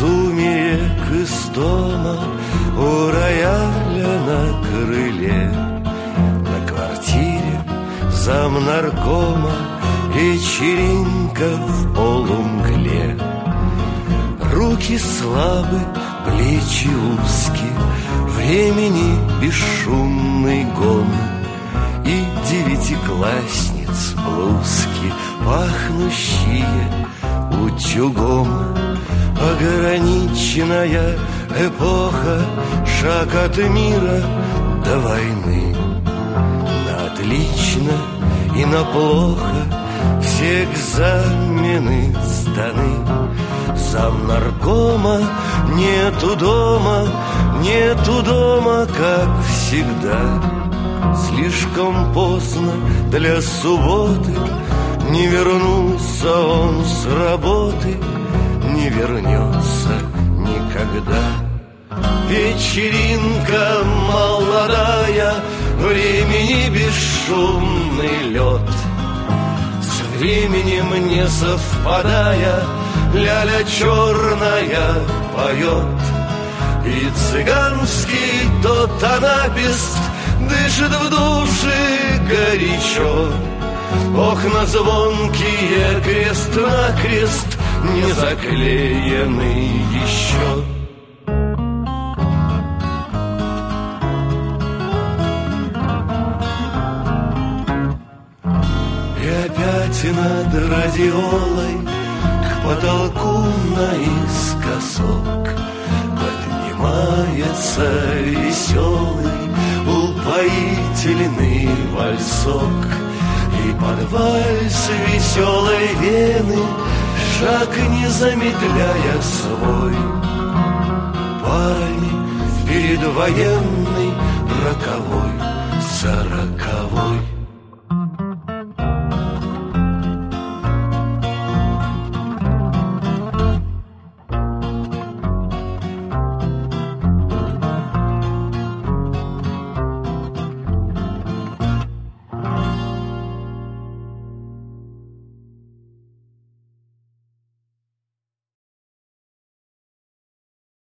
сумерек истома у рояля на крыле. На квартире замнаркома вечеринка в полумгле. Руки слабы, плечи узкие, времени бесшумный гон. И девятиклассниц блузки, пахнущие утюгом. Ограниченная эпоха, шаг от мира до войны. На отлично и на плохо все экзамены сданы. Замнаркома нету дома, как всегда. Слишком поздно для субботы, не вернулся он с работы, не вернется никогда. Вечеринка молодая, времени бесшумный лед. С временем не совпадая, ляля черная поет. И цыганский тот анапист дышит в душе горячо. Окна звонкие, крест-накрест, не заклеены еще. И опять над радиолой к потолку наискосок поднимается веселый, упоительный вальсок. И под вальс веселой вены, шаг не замедляя свой, парни в передвоенный роковой, 40-й.